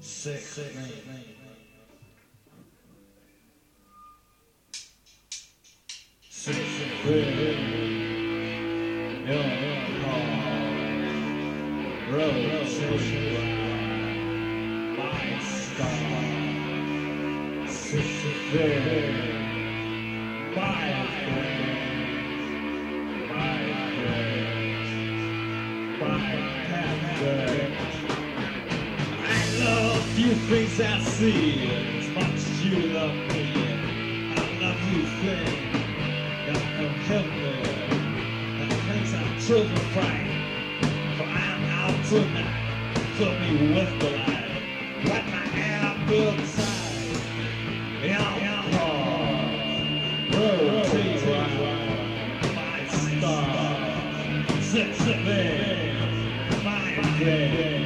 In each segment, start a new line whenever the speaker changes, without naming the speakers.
Sick man. Sick man. Young car. Rotation round. My star. Sick man. My friend. My friend. My pastor. Few things I see, as much as you love me, I love you, friend. God help me. And the things our children cry, for I am out tonight. Fill me with the light. Let my hand build inside. Young heart, rotate round. My star, six man, my friend.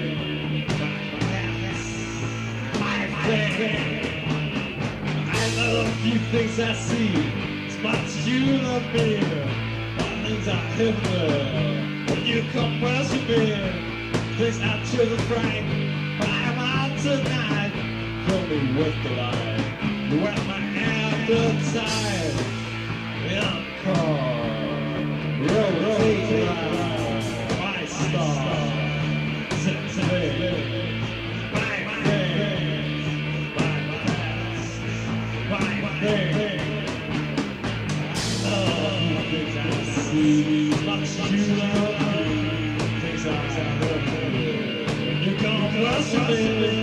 I love a few things I see, as much as you love me. All things I heaven when you come worship me. Things our children cry, but I'm out tonight. Fill me with the light. Wet my hand inside. Young car, rotate around. My star, six much you love me, things I heard. You come worship me.